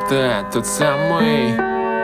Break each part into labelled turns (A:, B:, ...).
A: это тот самый.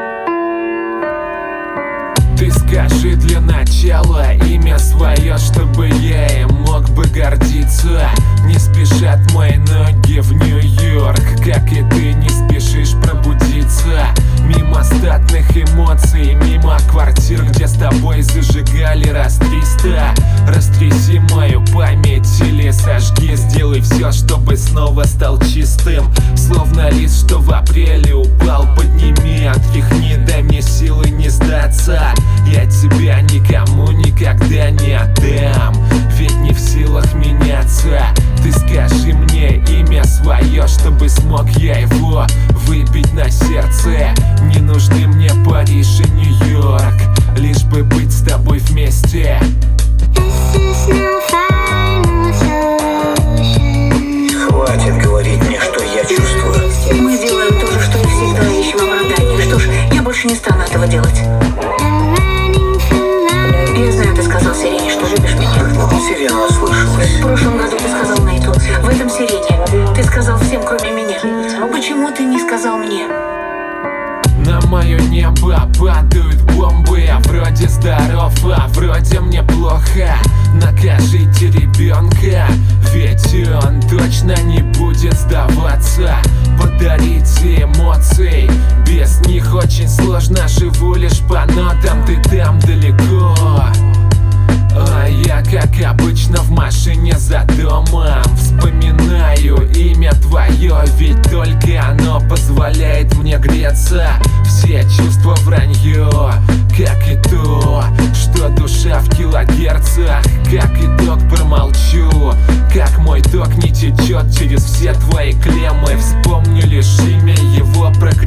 A: Ты скажи для начала имя свое, чтобы я им мог бы гордиться. Не спешат мои ноги в Нью-Йорк, как и ты не спешишь пробудиться. Мимо статных эмоций, мимо квартир, где с тобой зажигали раз 300. Растряси мою память или сожги, сделай все, чтобы снова стал чистым. Словно лист, что в апреле упал, подними, отряхни, дай мне силы не сдаться. Я тебя никому никогда не отдам, ведь не в силах меняться. Ты скажи мне имя свое, чтобы смог я его выбить на сердце. Не нужны мне Париж и Нью-Йорк, лишь бы быть с тобой вместе.
B: Хватит говорить мне, что я чувствую.
C: Мы делаем то же, что и всегда, ищем оправдание. Что ж, я больше не стану этого делать. Я знаю, ты сказал Сирене, что любишь меня.
B: Сирена ослышалась.
C: В прошлом году ты сказал Нейту, в этом Сирене. Ты сказал всем, кроме меня. Почему ты не сказал мне?
A: На мое небо падают бомбы. Я вроде здоров, а вроде мне плохо. Накажите ребенка, ведь он точно не будет сдаваться. Подарите эмоций, без них очень сложно. Живу лишь по нотам, ты там далеко. А я, как обычно, в машине за домом вспоминаю имя твое, ведь только оно позволяет мне греться. Все чувства вранье, как и то, что душа в килогерцах. Как итог промолчу, как мой ток не течет через все твои клеммы. Вспомню лишь имя его, про